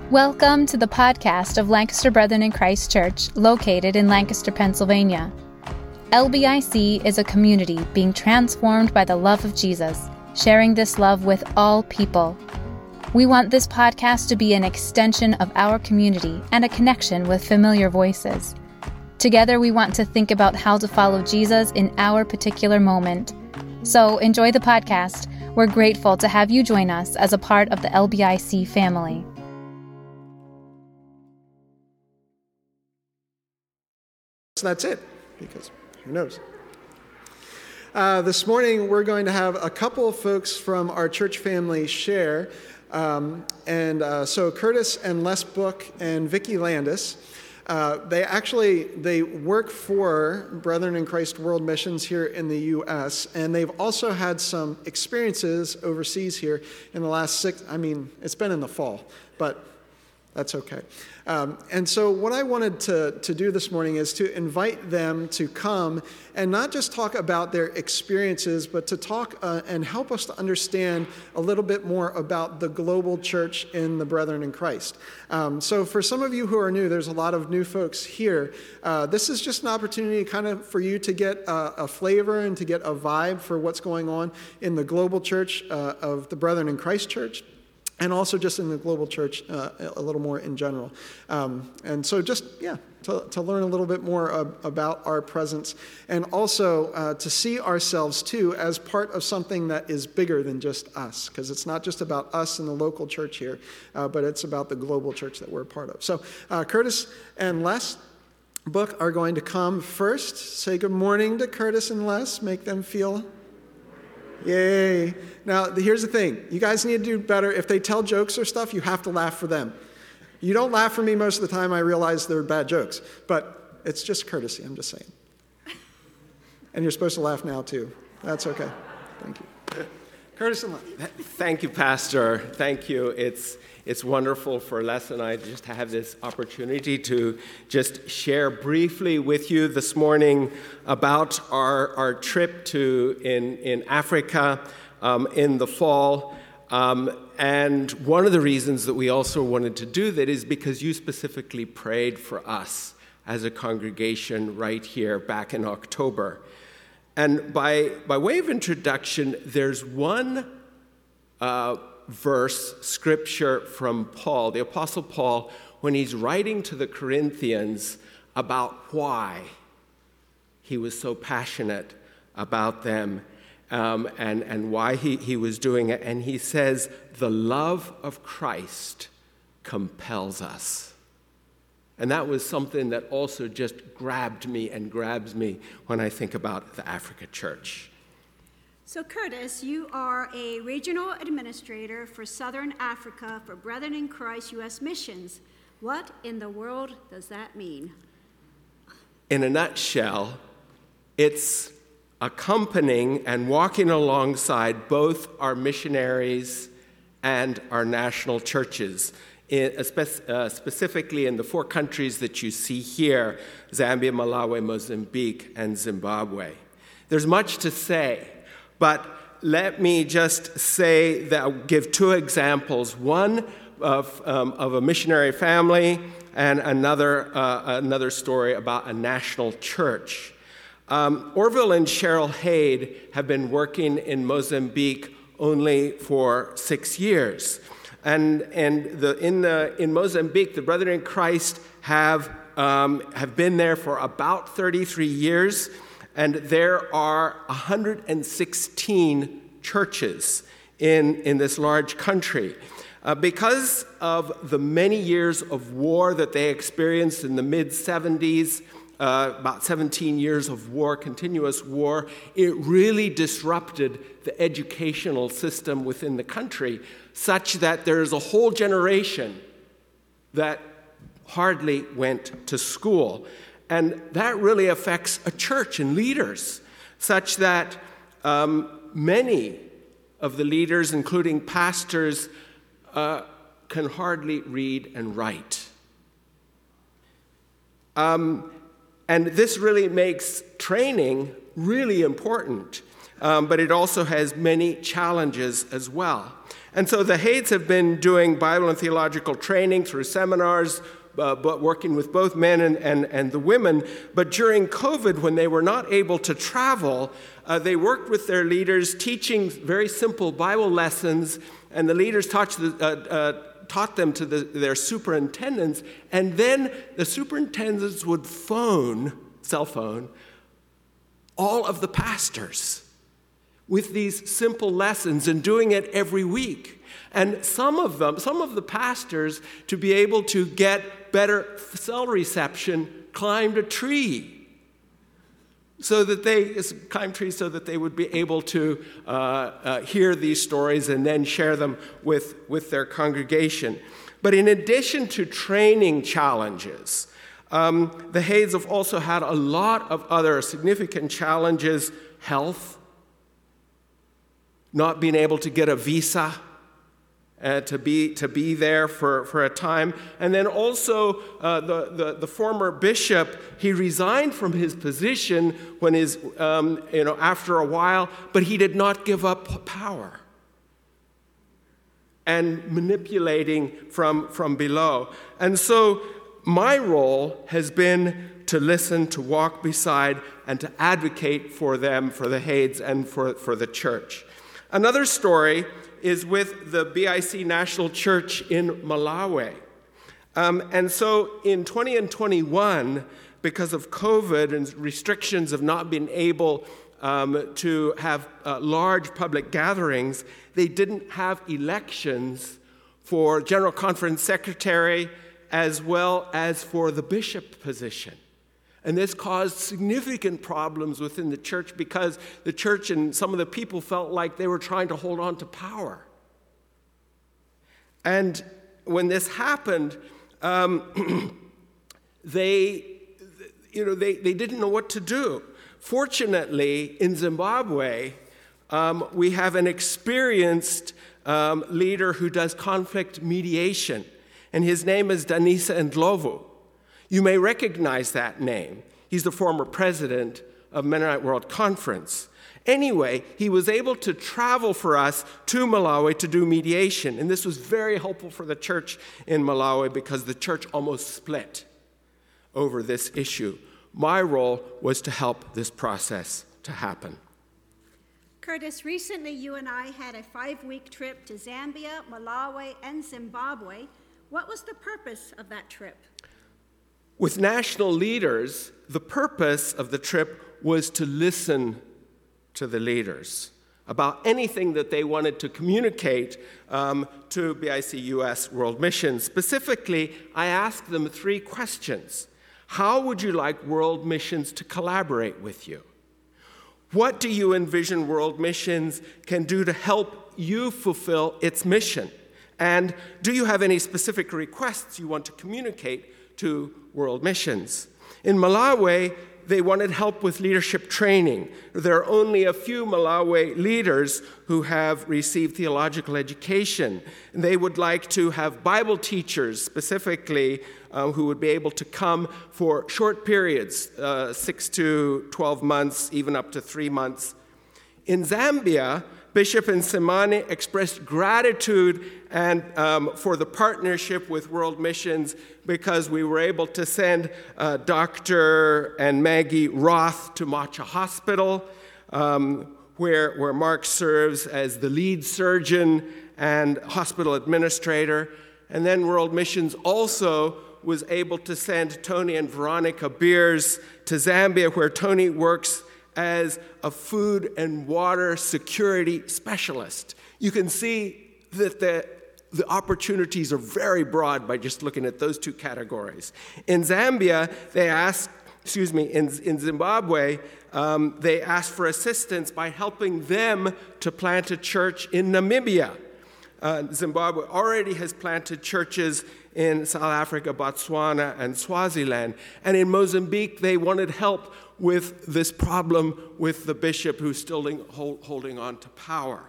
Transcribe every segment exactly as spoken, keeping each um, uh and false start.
Welcome to the podcast of Lancaster Brethren in Christ Church, located in Lancaster, Pennsylvania. L B I C is a community being transformed by the love of Jesus, sharing this love with all people. We want this podcast to be an extension of our community and a connection with familiar voices. Together, we want to think about how to follow Jesus in our particular moment. So enjoy the podcast. We're grateful to have you join us as a part of the L B I C family. So that's it, because who knows? Uh, this morning, we're going to have a couple of folks from our church family share. Um, and uh, so Curtis and Les Book and Vicki Landis, uh, they actually, they work for Brethren in Christ World Missions here in the U S, and they've also had some experiences overseas here in the last six, I mean, it's been in the fall, but that's okay. Um, and so what I wanted to, to do this morning is to invite them to come and not just talk about their experiences, but to talk uh, and help us to understand a little bit more about the global church in the Brethren in Christ. Um, so for some of you who are new, there's a lot of new folks here. Uh, this is just an opportunity kind of for you to get a, a flavor and to get a vibe for what's going on in the global church uh, of the Brethren in Christ Church, and also just in the global church uh, a little more in general. Um, and so just, yeah, to, to learn a little bit more uh, about our presence, and also uh, to see ourselves, too, as part of something that is bigger than just us, because it's not just about us in the local church here, uh, but it's about the global church that we're a part of. So uh, Curtis and Les Book are going to come first. Say good morning to Curtis and Les. Make them feel yay. Now, here's the thing. You guys need to do better. If they tell jokes or stuff, you have to laugh for them. You don't laugh for me most of the time. I realize they're bad jokes. But it's just courtesy, I'm just saying. And you're supposed to laugh now, too. That's okay. Thank you. Curtis and Les. Thank you, Pastor. Thank you. It's it's wonderful for Les and I just to have this opportunity to just share briefly with you this morning about our, our trip to in, in Africa um, in the fall. Um, and one of the reasons that we also wanted to do that is because you specifically prayed for us as a congregation right here back in October. And by, by way of introduction, there's one uh, verse, scripture from Paul, the Apostle Paul, when he's writing to the Corinthians about why he was so passionate about them um, and, and why he, he was doing it. And he says, the love of Christ compels us. And that was something that also just grabbed me and grabs me when I think about the Africa Church. So Curtis, you are a regional administrator for Southern Africa for Brethren in Christ U S Missions. What in the world does that mean? In a nutshell, it's accompanying and walking alongside both our missionaries and our national churches. In, uh, specifically in the four countries that you see here, Zambia, Malawi, Mozambique, and Zimbabwe. There's much to say, but let me just say that I'll give two examples, one of, um, of a missionary family and another, uh, another story about a national church. Um, Orville and Cheryl Haid have been working in Mozambique only for six years. And, and the, in, the, in Mozambique, the Brethren in Christ have, um, have been there for about thirty-three years, and there are one hundred sixteen churches in, in this large country. Uh, because of the many years of war that they experienced in the mid-seventies, uh, about seventeen years of war, continuous war, it really disrupted the educational system within the country, such that there is a whole generation that hardly went to school. And that really affects a church and leaders, such that um, many of the leaders, including pastors, uh, can hardly read and write. Um, and this really makes training really important. um, but it also has many challenges as well. And so the Haids have been doing Bible and theological training through seminars, uh, but working with both men and, and, and the women. But during COVID, when they were not able to travel, uh, they worked with their leaders, teaching very simple Bible lessons, and the leaders taught, the, uh, uh, taught them to the, their superintendents, and then the superintendents would phone, cell phone, all of the pastors with these simple lessons and doing it every week. And some of them, some of the pastors, to be able to get better cell reception, climbed a tree so that they, climbed trees so that they would be able to uh, uh, hear these stories and then share them with, with their congregation. But in addition to training challenges, um, the Haids have also had a lot of other significant challenges: health, not being able to get a visa uh, to be to be there for, for a time. And then also uh, the, the, the former bishop, he resigned from his position when his, um, you know, after a while, but he did not give up power and manipulating from, from below. And so my role has been to listen, to walk beside, and to advocate for them, for the Haids, and for, for the church. Another story is with the B I C National Church in Malawi. Um, and so in twenty twenty-one, because of COVID and restrictions of not being able um, to have uh, large public gatherings, they didn't have elections for General Conference Secretary as well as for the bishop position. And this caused significant problems within the church because the church and some of the people felt like they were trying to hold on to power. And when this happened, um, they, you know, they, they didn't know what to do. Fortunately, in Zimbabwe, um, we have an experienced um, leader who does conflict mediation, and his name is Danisa Ndlovu. You may recognize that name. He's the former president of Mennonite World Conference. Anyway, he was able to travel for us to Malawi to do mediation, and this was very helpful for the church in Malawi because the church almost split over this issue. My role was to help this process to happen. Curtis, recently you and I had a five-week trip to Zambia, Malawi, and Zimbabwe. What was the purpose of that trip? With national leaders, the purpose of the trip was to listen to the leaders about anything that they wanted to communicate um, to B I C U S World Missions. Specifically, I asked them three questions. How would you like World Missions to collaborate with you? What do you envision World Missions can do to help you fulfill its mission? And do you have any specific requests you want to communicate to World Missions? In Malawi, they wanted help with leadership training. There are only a few Malawi leaders who have received theological education. And they would like to have Bible teachers specifically uh, who would be able to come for short periods, uh, six to twelve months, even up to three months. In Zambia, Bishop Nsemane expressed gratitude and um, for the partnership with World Missions because we were able to send uh, Doctor and Maggie Roth to Macha Hospital, um, where, where Mark serves as the lead surgeon and hospital administrator. And then World Missions also was able to send Tony and Veronica Beers to Zambia, where Tony works as a food and water security specialist. You can see that the, the opportunities are very broad by just looking at those two categories. In Zambia, they asked, excuse me, in, in Zimbabwe, um, they asked for assistance by helping them to plant a church in Namibia. Uh, Zimbabwe already has planted churches in South Africa, Botswana, and Swaziland. And in Mozambique, they wanted help with this problem with the bishop who's still hold, holding on to power.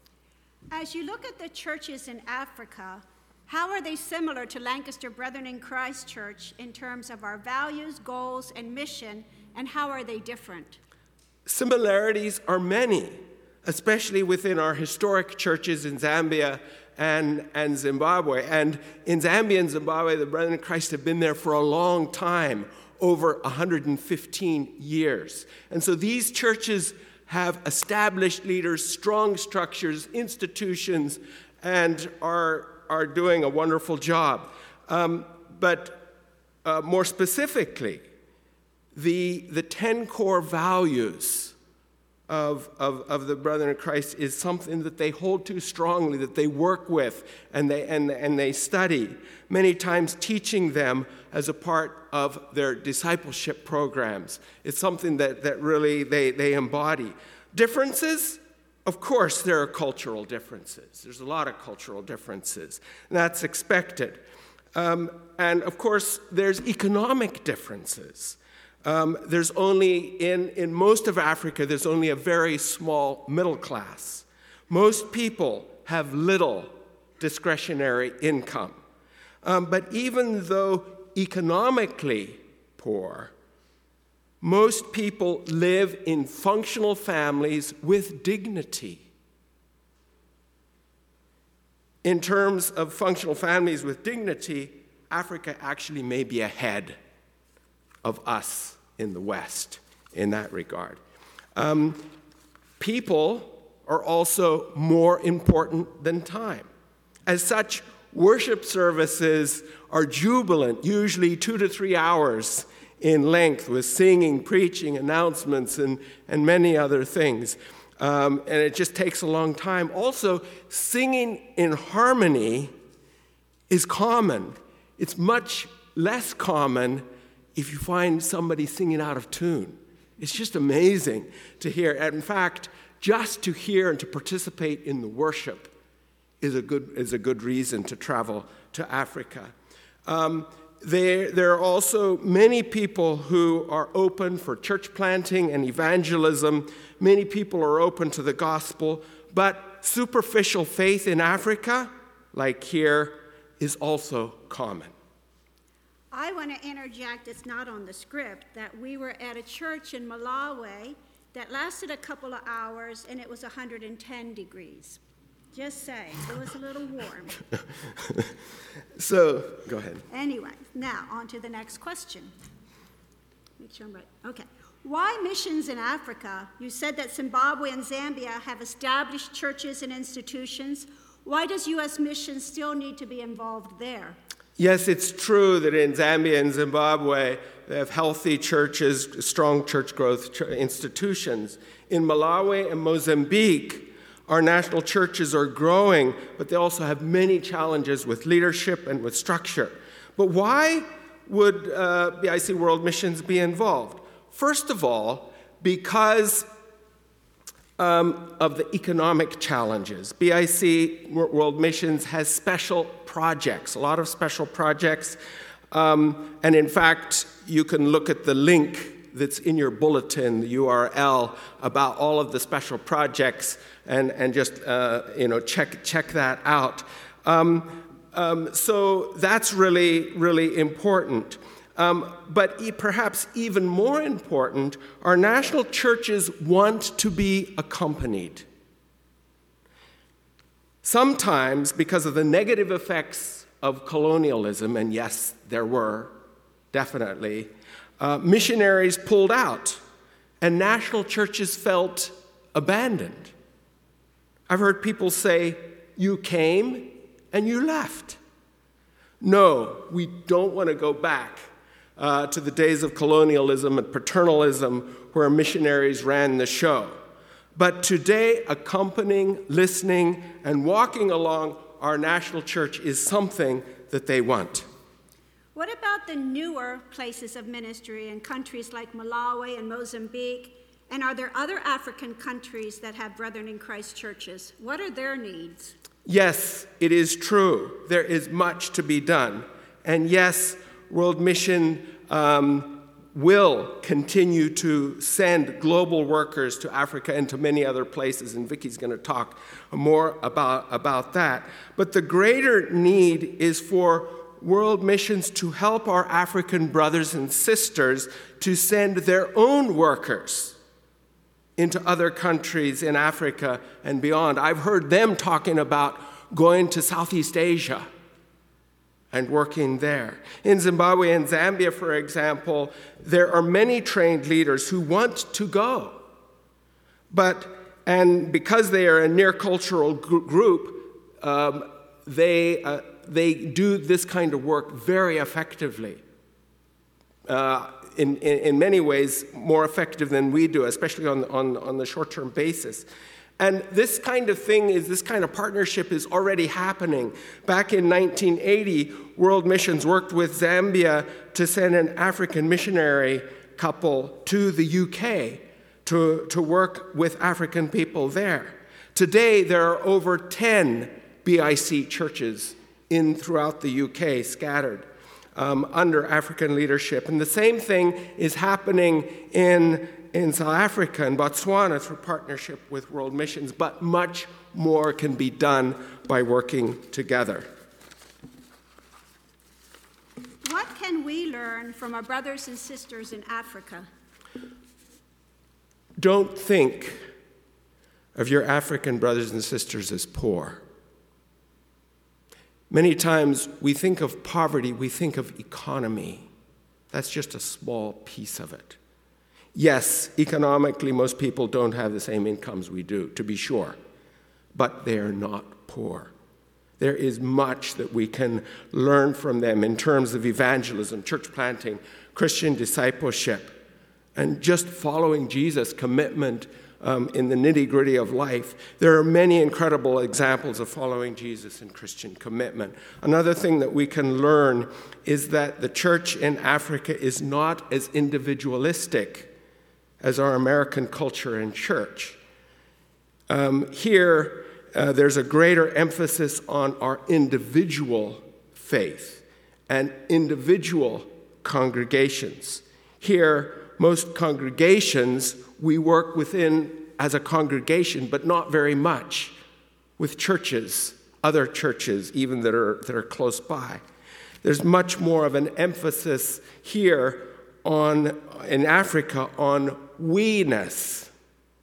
As you look at the churches in Africa, how are they similar to Lancaster Brethren in Christ Church in terms of our values, goals, and mission, and how are they different? similarities are many, especially within our historic churches in Zambia and, and Zimbabwe. And in Zambia and Zimbabwe, the Brethren in Christ have been there for a long time, over one hundred fifteen years. And so these churches have established leaders, strong structures, institutions, and are, are doing a wonderful job. Um, but uh, more specifically, the, the ten core values Of, of, of the Brethren in Christ is something that they hold to strongly, that they work with and they, and, and they study, many times teaching them as a part of their discipleship programs. It's something that, that really they, they embody. Differences? Of course, there are cultural differences. There's a lot of cultural differences, and that's expected. Um, and of course, there's economic differences. Um, there's only, in, in most of Africa, there's only a very small middle class. Most people have little discretionary income. Um, but even though economically poor, most people live in functional families with dignity. In terms of functional families with dignity, Africa actually may be ahead of us in the West in that regard. Um, people are also more important than time. As such, worship services are jubilant, usually two to three hours in length, with singing, preaching, announcements, and, and many other things. Um, and it just takes a long time. Also, singing in harmony is common. It's much less common if you find somebody singing out of tune. It's just amazing to hear. And in fact, just to hear and to participate in the worship is a good, is a good reason to travel to Africa. Um, there, there are also many people who are open for church planting and evangelism. Many people are open to the gospel, but superficial faith in Africa, like here, is also common. I want to interject, it's not on the script, that we were at a church in Malawi that lasted a couple of hours and it was one hundred ten degrees. Just saying, it was a little warm. So, go ahead. Anyway, now on to the next question. Make sure I'm right. Okay. Why missions in Africa? You said that Zimbabwe and Zambia have established churches and institutions. Why does U S missions still need to be involved there? Yes, it's true that in Zambia and Zimbabwe, they have healthy churches, strong church growth institutions. In Malawi and Mozambique, our national churches are growing, but they also have many challenges with leadership and with structure. But why would uh, B I C World Missions be involved? First of all, because um, of the economic challenges. B I C World Missions has special projects, a lot of special projects. Um, and in fact, you can look at the link that's in your bulletin, the U R L, about all of the special projects and, and just uh, you know check, check that out. Um, um, so that's really, really important. Um, but e- perhaps even more important, our national churches want to be accompanied. Sometimes, because of the negative effects of colonialism, and yes, there were, definitely, uh, missionaries pulled out, and national churches felt abandoned. I've heard people say, you came and you left. No, we don't want to go back uh, to the days of colonialism and paternalism where missionaries ran the show. But today, accompanying, listening, and walking along our national church is something that they want. What about the newer places of ministry in countries like Malawi and Mozambique? And are there other African countries that have Brethren in Christ churches? What are their needs? Yes, it is true. There is much to be done. And yes, World Mission um, will continue to send global workers to Africa and to many other places, and Vicky's going to talk more about, about that. But the greater need is for World Missions to help our African brothers and sisters to send their own workers into other countries in Africa and beyond. I've heard them talking about going to Southeast Asia and working there. In Zimbabwe and Zambia, for example, there are many trained leaders who want to go. But, and because they are a near-cultural gr- group, um, they, uh, they do this kind of work very effectively. Uh, in, in, in many ways, more effective than we do, especially on, on, on the short-term basis. And this kind of thing is, this kind of partnership is already happening. Back in nineteen eighty, World Missions worked with Zambia to send an African missionary couple to the U K to, to work with African people there. Today, there are over ten B I C churches in throughout the U K, scattered um, under African leadership. And the same thing is happening in in South Africa and Botswana through partnership with World Missions, but much more can be done by working together. What can we learn from our brothers and sisters in Africa? Don't think of your African brothers and sisters as poor. Many times we think of poverty, we think of economy. That's just a small piece of it. Yes, economically, most people don't have the same incomes we do, to be sure, but they are not poor. There is much that we can learn from them in terms of evangelism, church planting, Christian discipleship, and just following Jesus' commitment um, in the nitty-gritty of life. There are many incredible examples of following Jesus and Christian commitment. Another thing that we can learn is that the church in Africa is not as individualistic as our American culture and church. Um, here, uh, there's a greater emphasis on our individual faith and individual congregations. Here, most congregations, we work within as a congregation, but not very much with churches, other churches, even that are, that are close by. There's much more of an emphasis here on, in Africa, on we-ness,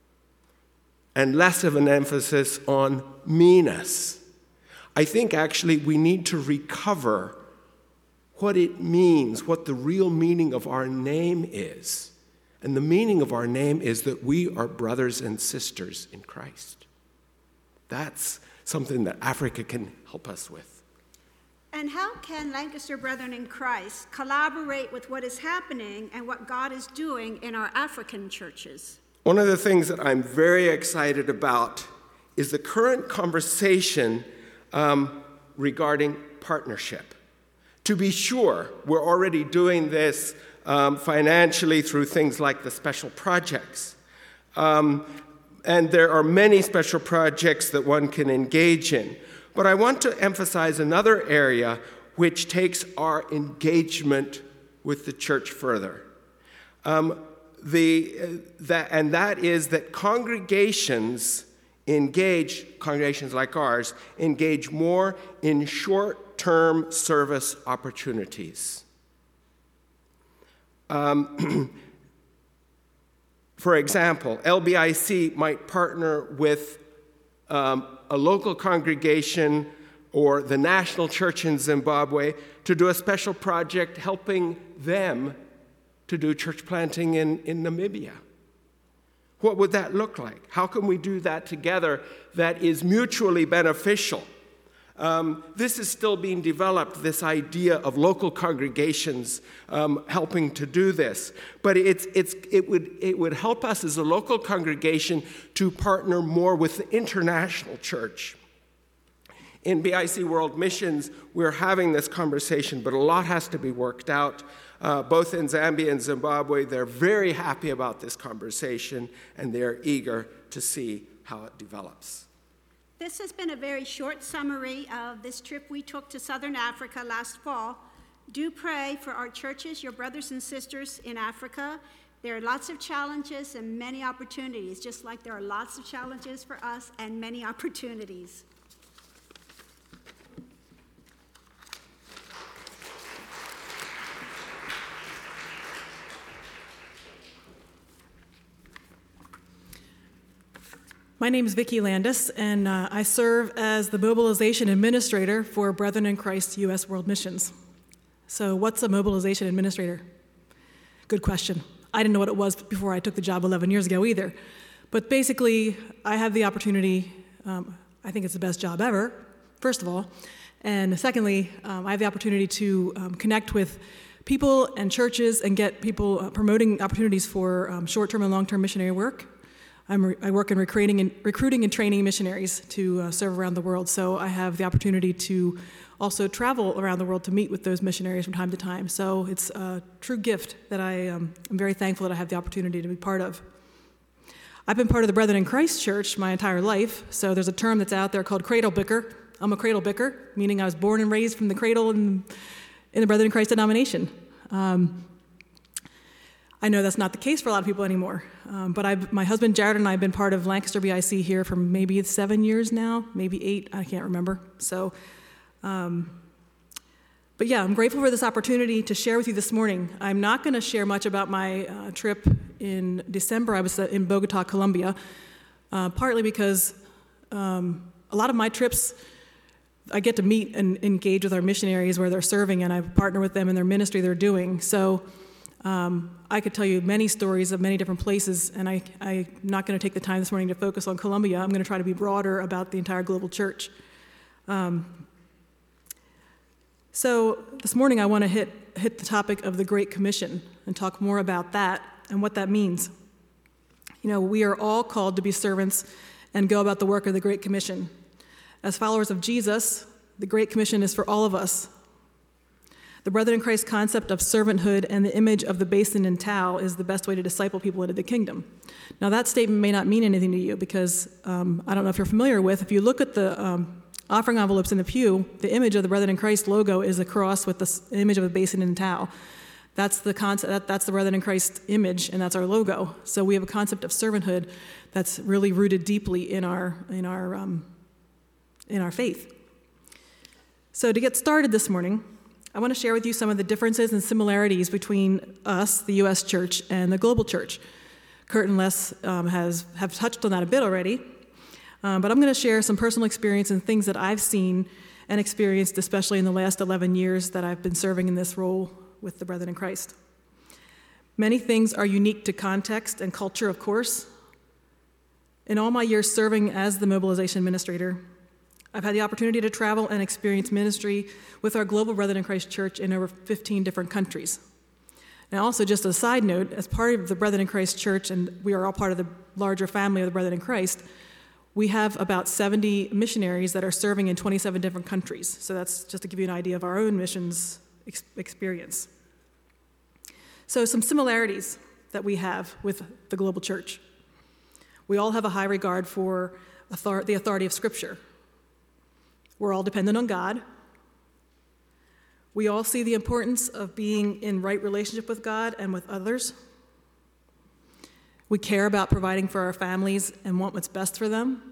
and less of an emphasis on me-ness. I think actually we need to recover what it means, what the real meaning of our name is. And the meaning of our name is that we are brothers and sisters in Christ. That's something that Africa can help us with. And how can Lancaster Brethren in Christ collaborate with what is happening and what God is doing in our African churches? One of the things that I'm very excited about is the current conversation um, regarding partnership. To be sure, we're already doing this um, financially through things like the special projects. Um, and there are many special projects that one can engage in. But I want to emphasize another area which takes our engagement with the church further. Um, the, uh, that, and that is that congregations engage, congregations like ours, engage more in short-term service opportunities. Um, for example, L B I C might partner with um, a local congregation or the national church in Zimbabwe to do a special project helping them to do church planting in, in Namibia. What would that look like? How can we do that together that is mutually beneficial? Um, this is still being developed, this idea of local congregations um, helping to do this. But it's, it's, it, would, it would help us as a local congregation to partner more with the international church. In B I C World Missions, we're having this conversation, but a lot has to be worked out. Uh, both in Zambia and Zimbabwe, they're very happy about this conversation, and they're eager to see how it develops. This has been a very short summary of this trip we took to Southern Africa last fall. Do pray for our churches, your brothers and sisters in Africa. There are lots of challenges and many opportunities, just like there are lots of challenges for us and many opportunities. my name is Vicki Landis, and uh, I serve as the Mobilization Administrator for Brethren in Christ U S World Missions. So what's a Mobilization Administrator? Good question. I didn't know what it was before I took the job eleven years ago either. But basically, I have the opportunity, um, I think it's the best job ever, first of all. And secondly, um, I have the opportunity to um, connect with people and churches and get people uh, promoting opportunities for um, short-term and long-term missionary work. I'm re- I work in recruiting and, recruiting and training missionaries to uh, serve around the world, so I have the opportunity to also travel around the world to meet with those missionaries from time to time. So it's a true gift that I um, am very thankful that I have the opportunity to be part of. I've been part of the Brethren in Christ Church my entire life, so there's a term that's out there called cradle bicker. I'm a cradle bicker, meaning I was born and raised from the cradle in, in the Brethren in Christ denomination. Um, I know that's not the case for a lot of people anymore, um, but I've, my husband Jared and I have been part of Lancaster B I C here for maybe seven years now, maybe eight, I can't remember. So, um, but yeah, I'm grateful for this opportunity to share with you this morning. I'm not going to share much about my uh, trip in December. I was in Bogota, Colombia, uh, partly because um, a lot of my trips, I get to meet and engage with our missionaries where they're serving, and I partner with them in their ministry they're doing. So um, I could tell you many stories of many different places, and I, I'm not going to take the time this morning to focus on Colombia. I'm going to try to be broader about the entire global church. Um, so this morning I want to hit, hit the topic of the Great Commission and talk more about that and what that means. You know, we are all called to be servants and go about the work of the Great Commission. As followers of Jesus, the Great Commission is for all of us. The Brethren in Christ concept of servanthood and the image of the basin and towel is the best way to disciple people into the kingdom. Now, that statement may not mean anything to you because um, I don't know if you're familiar with, if you look at the um, offering envelopes in the pew, the image of the Brethren in Christ logo is a cross with the image of a basin and towel. That's the concept. That, that's the Brethren in Christ image, and that's our logo. So we have a concept of servanthood that's really rooted deeply in our in our um, in our faith. So to get started this morning, I want to share with you some of the differences and similarities between us, the U S church, and the global church. Kurt and Les um, has have touched on that a bit already, um, but I'm going to share some personal experience and things that I've seen and experienced, especially in the last eleven years that I've been serving in this role with the Brethren in Christ. Many things are unique to context and culture, of course. In all my years serving as the mobilization administrator, I've had the opportunity to travel and experience ministry with our global Brethren in Christ Church in over fifteen different countries. Now, also, just as a side note, as part of the Brethren in Christ Church, and we are all part of the larger family of the Brethren in Christ, we have about seventy missionaries that are serving in twenty-seven different countries. So that's just to give you an idea of our own missions ex- experience. So some similarities that we have with the global church. We all have a high regard for author- the authority of Scripture. We're all dependent on God. We all see the importance of being in right relationship with God and with others. We care about providing for our families and want what's best for them.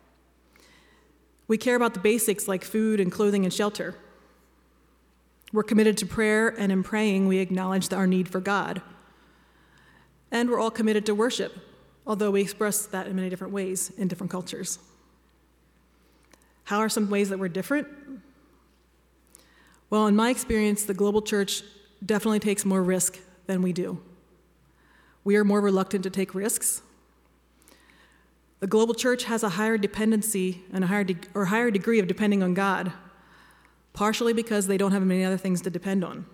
We care about the basics like food and clothing and shelter. We're committed to prayer, and in praying, we acknowledge our need for God. And we're all committed to worship, although we express that in many different ways in different cultures. How are some ways that we're different? Well, in my experience, the global church definitely takes more risk than we do. We are more reluctant to take risks. The global church has a higher dependency and a higher de- or higher degree of depending on God, partially because they don't have many other things to depend on.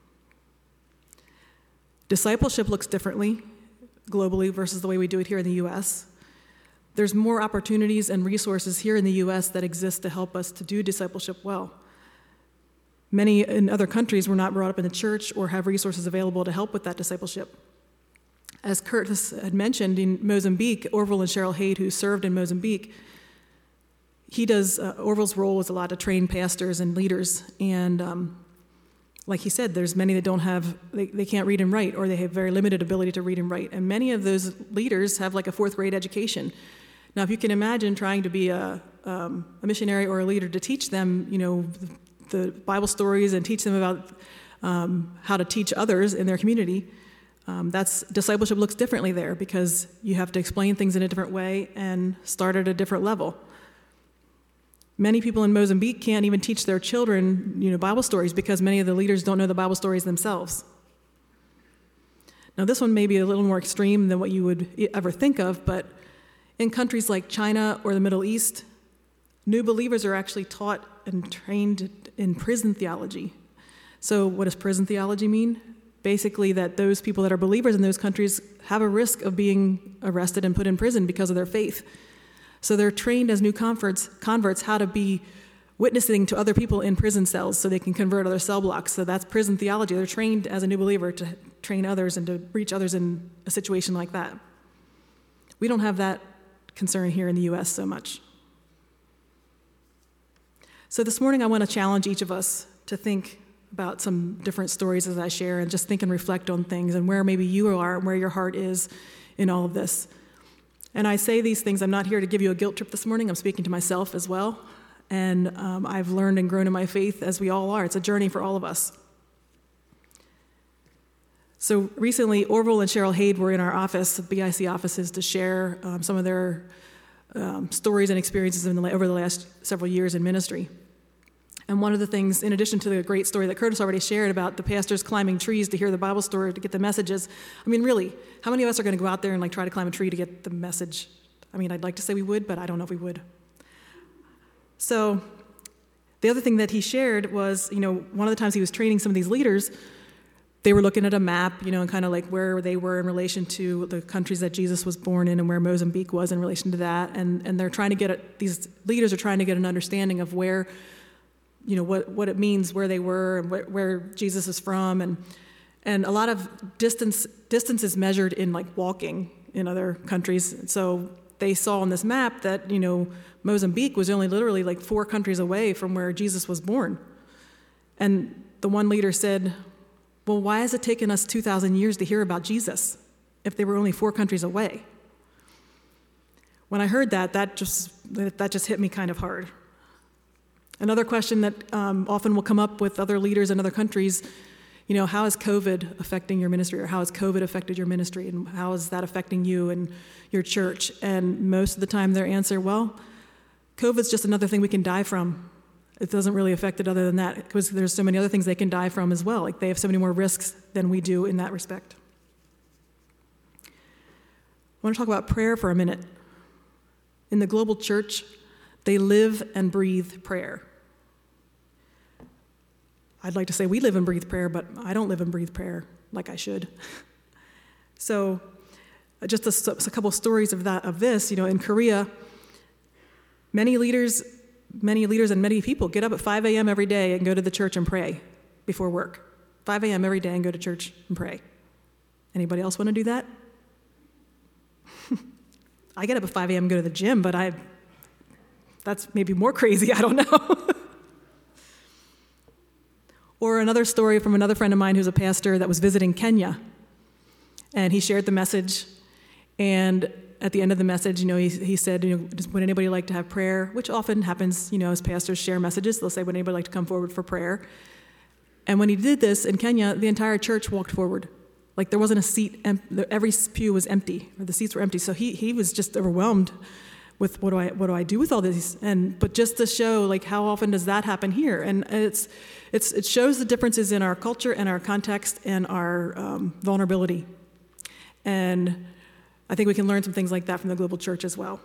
Discipleship looks differently globally versus the way we do it here in the U S. There's more opportunities and resources here in the U S that exist to help us to do discipleship well. Many in other countries were not brought up in the church or have resources available to help with that discipleship. As Curtis had mentioned, in Mozambique, Orville and Cheryl Haight, who served in Mozambique, he does, uh, Orville's role is a lot to train pastors and leaders, and um, like he said, there's many that don't have, they, they can't read and write, or they have very limited ability to read and write, and many of those leaders have like a fourth grade education. Now, if you can imagine trying to be a, um, a missionary or a leader to teach them, you know, the, the Bible stories and teach them about um, how to teach others in their community, Um, that's discipleship looks differently there because you have to explain things in a different way and start at a different level. Many people in Mozambique can't even teach their children, you know, Bible stories because many of the leaders don't know the Bible stories themselves. Now, this one may be a little more extreme than what you would ever think of, but in countries like China or the Middle East, new believers are actually taught and trained in prison theology. So what does prison theology mean? Basically that those people that are believers in those countries have a risk of being arrested and put in prison because of their faith. So they're trained as new converts, converts how to be witnessing to other people in prison cells so they can convert other cell blocks. So that's prison theology. They're trained as a new believer to train others and to reach others in a situation like that. We don't have that concern here in the U S so much. So this morning I want to challenge each of us to think about some different stories as I share and just think and reflect on things and where maybe you are and where your heart is in all of this. And I say these things, I'm not here to give you a guilt trip this morning. I'm speaking to myself as well. And um, I've learned and grown in my faith as we all are. It's a journey for all of us. So recently, Orville and Cheryl Haid were in our office, B I C offices, to share um, some of their um, stories and experiences in the, over the last several years in ministry. And one of the things, in addition to the great story that Curtis already shared about the pastors climbing trees to hear the Bible story, to get the messages, I mean, really, how many of us are going to go out there and like try to climb a tree to get the message? I mean, I'd like to say we would, but I don't know if we would. So the other thing that he shared was, you know, one of the times he was training some of these leaders, they were looking at a map, you know, and kind of like where they were in relation to the countries that Jesus was born in and where Mozambique was in relation to that. And, and they're trying to get, a, these leaders are trying to get an understanding of where, you know, what, what it means, where they were, and where, where Jesus is from. And and a lot of distance distance is measured in, like, walking in other countries. So they saw on this map that, you know, Mozambique was only literally, like, four countries away from where Jesus was born. And the one leader said, well, why has it taken us two thousand years to hear about Jesus if they were only four countries away? When I heard that, that just that just hit me kind of hard. Another question that um, often will come up with other leaders in other countries, you know, how is COVID affecting your ministry, or how has COVID affected your ministry, and how is that affecting you and your church? And most of the time their answer, well, COVID's just another thing we can die from. It doesn't really affect it other than that, because there's so many other things they can die from as well. Like, they have so many more risks than we do in that respect. I want to talk about prayer for a minute. In the global church, they live and breathe prayer. I'd like to say we live and breathe prayer, but I don't live and breathe prayer like I should. So just a, a couple stories of that, of this, you know, in Korea, many leaders, many leaders and many people get up at five a.m. every day and go to the church and pray before work. five a.m. every day and go to church and pray. Anybody else want to do that? I get up at five a.m. and go to the gym, but I, that's maybe more crazy, I don't know. Or another story from another friend of mine who's a pastor that was visiting Kenya. And he shared the message. And at the end of the message, you know, he, he said, you know, would anybody like to have prayer? Which often happens, you know, as pastors share messages. They'll say, would anybody like to come forward for prayer? And when he did this in Kenya, the entire church walked forward. Like, there wasn't a seat, em- every pew was empty, or the seats were empty. So he he was just overwhelmed with what do I what do I do with all this? And but just to show, like, how often does that happen here? And it's it's it shows the differences in our culture and our context and our um, vulnerability. And I think we can learn some things like that from the global church as well.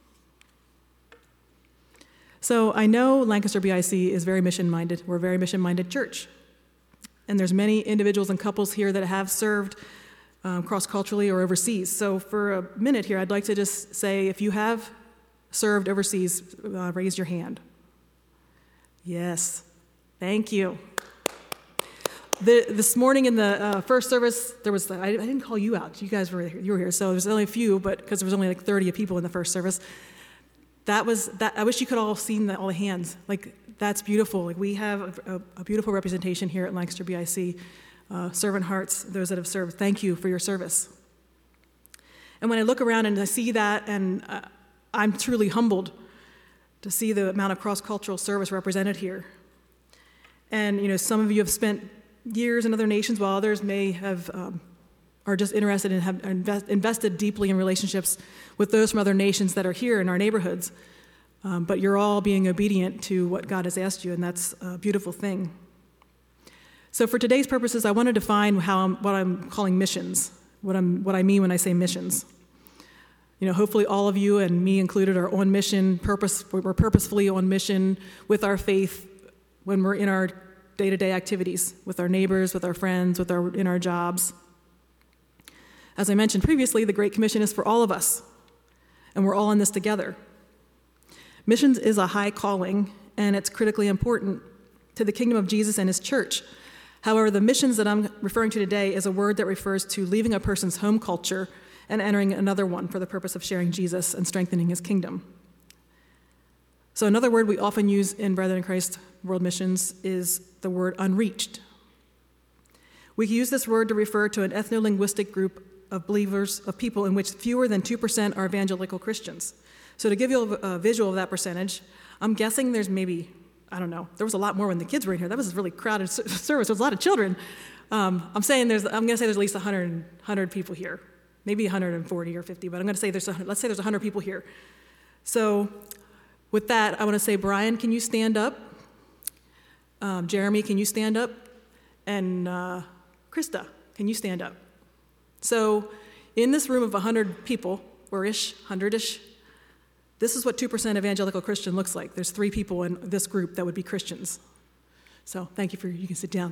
So I know Lancaster B I C is very mission-minded. We're a very mission-minded church. And there's many individuals and couples here that have served um, cross-culturally or overseas. So for a minute here, I'd like to just say, if you have served overseas, uh, raise your hand. Yes. Thank you. The, this morning in the uh, first service, there was, I, I didn't call you out. You guys were you were here, so there's only a few, but because there was only like thirty people in the first service. That was that. I wish you could all have seen the, all the hands. Like, that's beautiful. Like, we have a, a, a beautiful representation here at Lancaster B I C. Uh, servant hearts, those that have served. Thank you for your service. And when I look around and I see that, and uh, I'm truly humbled to see the amount of cross-cultural service represented here. And you know, some of you have spent years in other nations, while others may have um, are just interested in have invest, invested deeply in relationships with those from other nations that are here in our neighborhoods. Um, but you're all being obedient to what God has asked you, and that's a beautiful thing. So for today's purposes, I want to define how I'm, what I'm calling missions, what, I'm, what I mean when I say missions. You know, hopefully all of you, and me included, are on mission, purpose, we're purposefully on mission with our faith when we're in our day-to-day activities, with our neighbors, with our friends, with our, in our jobs. As I mentioned previously, the Great Commission is for all of us, and we're all in this together. Missions is a high calling, and it's critically important to the kingdom of Jesus and his church. However, the missions that I'm referring to today is a word that refers to leaving a person's home culture and entering another one for the purpose of sharing Jesus and strengthening his kingdom. So another word we often use in Brethren in Christ World Missions is the word unreached. We use this word to refer to an ethno-linguistic group of believers, of people in which fewer than two percent are evangelical Christians. So to give you a, a visual of that percentage, I'm guessing there's maybe, I don't know, there was a lot more when the kids were in here. That was a really crowded service. There was a lot of children. Um, I'm saying there's, I'm going to say there's at least one hundred, one hundred people here. Maybe one hundred forty or fifty, but I'm going to say there's, let's say there's one hundred people here. So with that, I want to say, Brian, can you stand up? Um, Jeremy, can you stand up? And uh, Krista, can you stand up? So in this room of one hundred people, or ish, one hundred-ish, this is what two percent evangelical Christian looks like. There's three people in this group that would be Christians. So thank you for, you can sit down.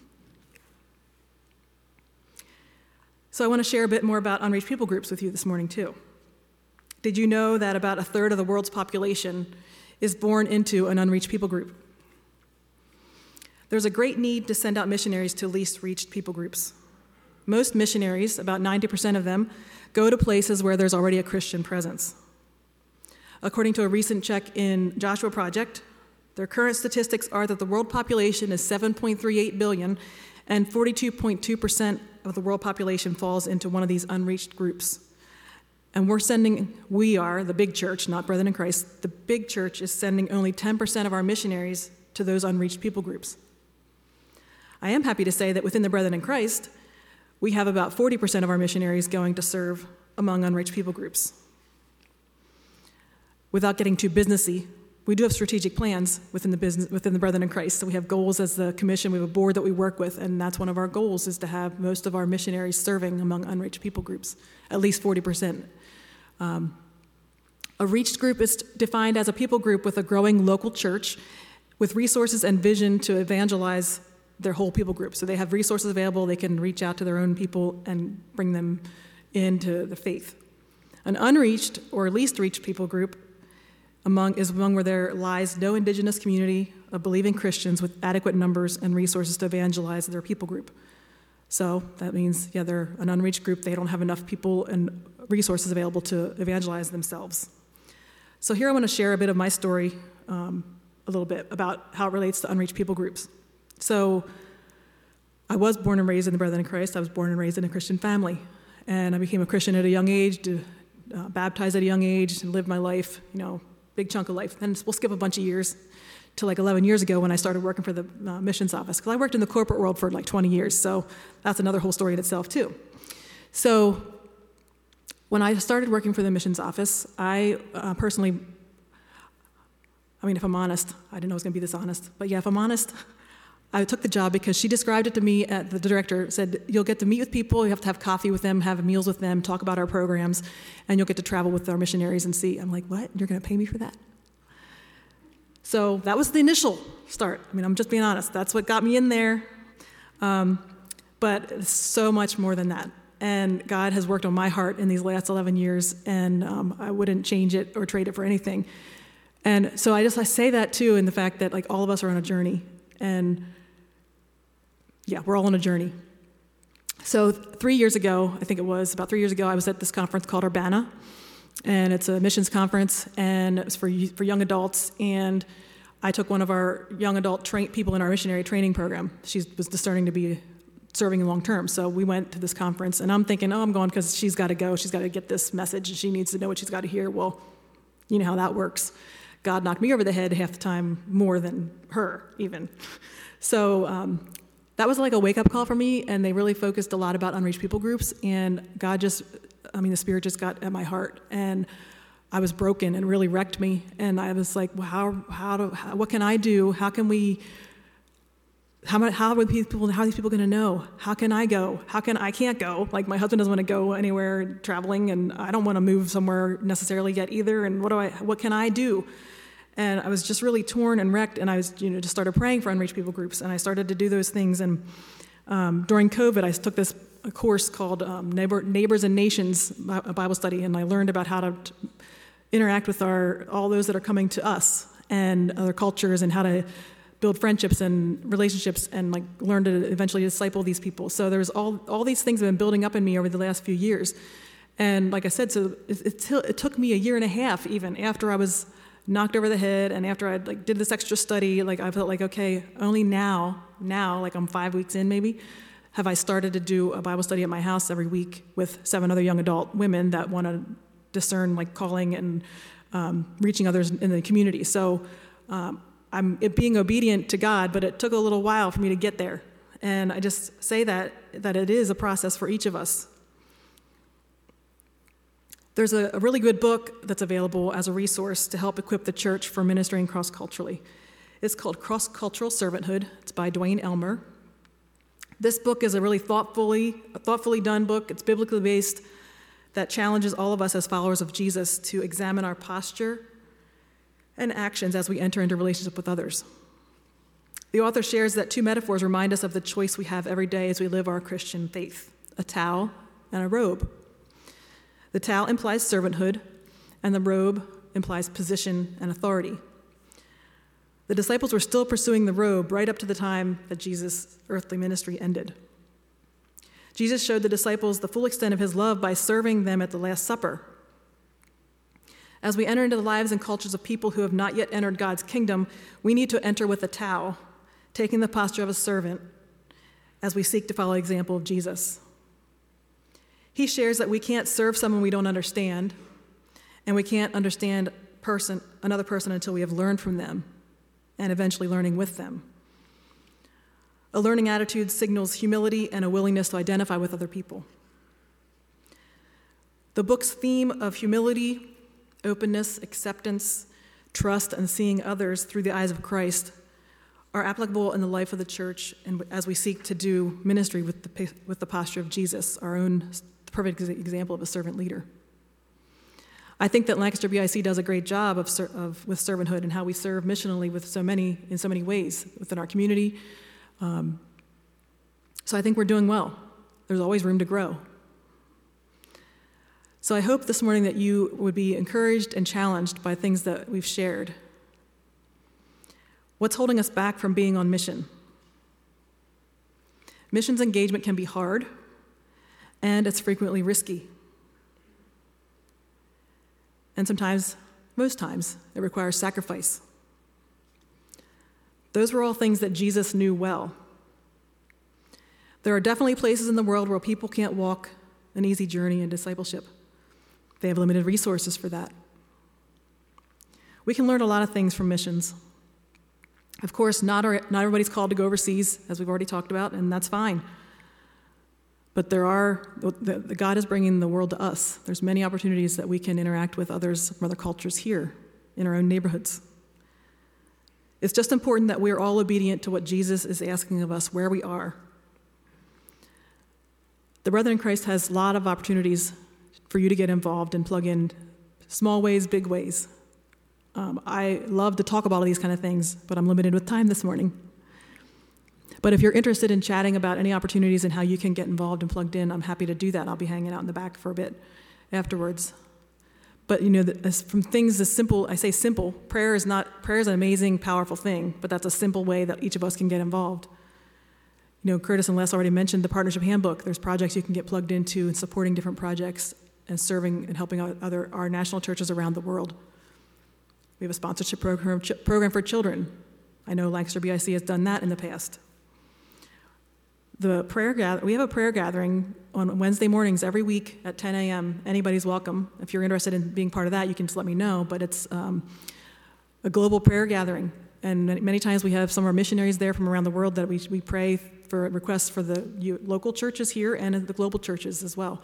So I want to share a bit more about unreached people groups with you this morning too. Did you know that about a third of the world's population is born into an unreached people group? There's a great need to send out missionaries to least reached people groups. Most missionaries, about ninety percent of them, go to places where there's already a Christian presence. According to a recent check in Joshua Project, their current statistics are that the world population is seven point three eight billion, and forty-two point two percent of the world population falls into one of these unreached groups. And we're sending, we are, the big church, not Brethren in Christ, the big church is sending only ten percent of our missionaries to those unreached people groups. I am happy to say that within the Brethren in Christ, we have about forty percent of our missionaries going to serve among unreached people groups. Without getting too businessy, we do have strategic plans within the business, within the Brethren in Christ. So we have goals as the commission. We have a board that we work with, and that's one of our goals is to have most of our missionaries serving among unreached people groups, at least forty percent. Um, a reached group is defined as a people group with a growing local church with resources and vision to evangelize their whole people group. So they have resources available. They can reach out to their own people and bring them into the faith. An unreached or least reached people group Among, is among where there lies no indigenous community of believing Christians with adequate numbers and resources to evangelize their people group. So that means, yeah, they're an unreached group. They don't have enough people and resources available to evangelize themselves. So here I want to share a bit of my story, um, a little bit, about how it relates to unreached people groups. So I was born and raised in the Brethren in Christ. I was born and raised in a Christian family. And I became a Christian at a young age, to, uh, baptized at a young age, and lived my life, you know, big chunk of life. Then we'll skip a bunch of years to like eleven years ago when I started working for the uh, missions office, because I worked in the corporate world for like twenty years, so that's another whole story in itself too. So when I started working for the missions office, I uh, personally, I mean, if I'm honest, I didn't know I was going to be this honest, but yeah, if I'm honest, I took the job because she described it to me, at the director said, you'll get to meet with people, you have to have coffee with them, have meals with them, talk about our programs, and you'll get to travel with our missionaries and see. I'm like, what? You're going to pay me for that? So that was the initial start. I mean, I'm just being honest. That's what got me in there. Um, but it's so much more than that. And God has worked on my heart in these last eleven years, and um, I wouldn't change it or trade it for anything. And so I just I say that, too, in the fact that like all of us are on a journey. And yeah, we're all on a journey. So three years ago, I think it was, about three years ago, I was at this conference called Urbana, and it's a missions conference, and it's for for young adults, and I took one of our young adult tra- people in our missionary training program. She was discerning to be serving long term, so we went to this conference, and I'm thinking, oh, I'm going because she's got to go, she's got to get this message, and she needs to know what she's got to hear. Well, you know how that works. God knocked me over the head half the time, more than her, even. So um, that was like a wake-up call for me, and they really focused a lot about unreached people groups, and God just, I mean, the Spirit just got at my heart, and I was broken and really wrecked me, and I was like, well, how, how do, how, what can I do? How can we, how, how are people, how are these people going to know? How can I go? How can, I can't go. Like, my husband doesn't want to go anywhere traveling, and I don't want to move somewhere necessarily yet either, and what do I, what can I do? And I was just really torn and wrecked, and I was, you know, just started praying for unreached people groups, and I started to do those things. And um, during COVID, I took this a course called um, Neighbor, Neighbors and Nations, a Bible study, and I learned about how to t- interact with our all those that are coming to us and other cultures, and how to build friendships and relationships, and like learn to eventually disciple these people. So there's all all these things that have been building up in me over the last few years. And like I said, so it, it, it took me a year and a half even after I was knocked over the head, and after I like did this extra study, like I felt like, okay, only now, now, like I'm five weeks in maybe, have I started to do a Bible study at my house every week with seven other young adult women that want to discern like calling and um, reaching others in the community. So um, I'm it being obedient to God, but it took a little while for me to get there. And I just say that, that it is a process for each of us. There's a, a really good book that's available as a resource to help equip the church for ministering cross-culturally. It's called Cross-Cultural Servanthood. It's by Dwayne Elmer. This book is a really thoughtfully, a thoughtfully done book. It's biblically based, that challenges all of us as followers of Jesus to examine our posture and actions as we enter into relationship with others. The author shares that two metaphors remind us of the choice we have every day as we live our Christian faith: a towel and a robe. The towel implies servanthood, and the robe implies position and authority. The disciples were still pursuing the robe right up to the time that Jesus' earthly ministry ended. Jesus showed the disciples the full extent of his love by serving them at the Last Supper. As we enter into the lives and cultures of people who have not yet entered God's kingdom, we need to enter with a towel, taking the posture of a servant as we seek to follow the example of Jesus. He shares that we can't serve someone we don't understand, and we can't understand person, another person until we have learned from them, and eventually learning with them. A learning attitude signals humility and a willingness to identify with other people. The book's theme of humility, openness, acceptance, trust, and seeing others through the eyes of Christ are applicable in the life of the church, and as we seek to do ministry with the, with the posture of Jesus, our own perfect example of a servant leader. I think that Lancaster B I C does a great job of, of with servanthood and how we serve missionally with so many in so many ways within our community. Um, so I think we're doing well. There's always room to grow. So I hope this morning that you would be encouraged and challenged by things that we've shared. What's holding us back from being on mission? Missions engagement can be hard, and it's frequently risky. And sometimes, most times, it requires sacrifice. Those were all things that Jesus knew well. There are definitely places in the world where people can't walk an easy journey in discipleship. They have limited resources for that. We can learn a lot of things from missions. Of course, not, our, not everybody's called to go overseas, as we've already talked about, and that's fine. But there are, the, the God is bringing the world to us. There's many opportunities that we can interact with others from other cultures here in our own neighborhoods. It's just important that we're all obedient to what Jesus is asking of us where we are. The Brethren in Christ has a lot of opportunities for you to get involved and plug in small ways, big ways. Um, I love to talk about all these kind of things, but I'm limited with time this morning. But if you're interested in chatting about any opportunities and how you can get involved and plugged in, I'm happy to do that. I'll be hanging out in the back for a bit afterwards. But you know, as from things as simple, I say simple, prayer is not, prayer is an amazing, powerful thing, but that's a simple way that each of us can get involved. You know, Curtis and Les already mentioned the Partnership Handbook. There's projects you can get plugged into and supporting different projects and serving and helping out other our national churches around the world. We have a sponsorship program, ch- program for children. I know Lancaster B I C has done that in the past. The prayer gather, we have a prayer gathering on Wednesday mornings every week at ten a.m. Anybody's welcome. If you're interested in being part of that, you can just let me know. But it's um, a global prayer gathering. And many times we have some of our missionaries there from around the world that we, we pray for requests for the you, local churches here and the global churches as well.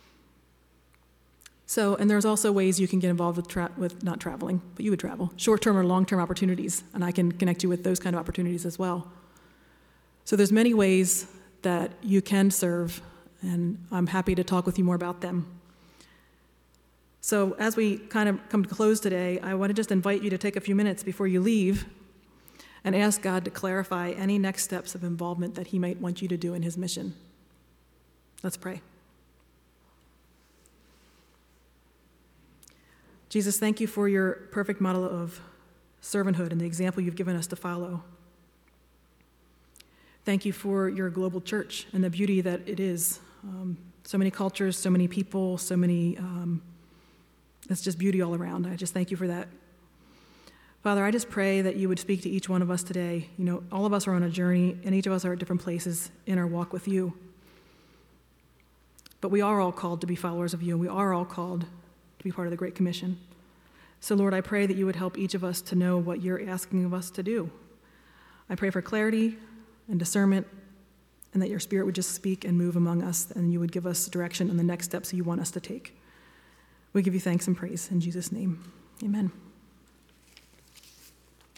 So, and there's also ways you can get involved with, tra- with not traveling, but you would travel, short-term or long-term opportunities, and I can connect you with those kind of opportunities as well. So there's many ways that you can serve, and I'm happy to talk with you more about them. So as we kind of come to close today, I want to just invite you to take a few minutes before you leave and ask God to clarify any next steps of involvement that he might want you to do in his mission. Let's pray. Jesus, thank you for your perfect model of servanthood and the example you've given us to follow. Thank you for your global church and the beauty that it is. Um, so many cultures, so many people, so many, um, it's just beauty all around. I just thank you for that. Father, I just pray that you would speak to each one of us today. You know, all of us are on a journey, and each of us are at different places in our walk with you. But we are all called to be followers of you, and we are all called to be part of the Great Commission. So, Lord, I pray that you would help each of us to know what you're asking of us to do. I pray for clarity and discernment, and that your Spirit would just speak and move among us, and you would give us direction on the next steps you want us to take. We give you thanks and praise in Jesus' name. Amen.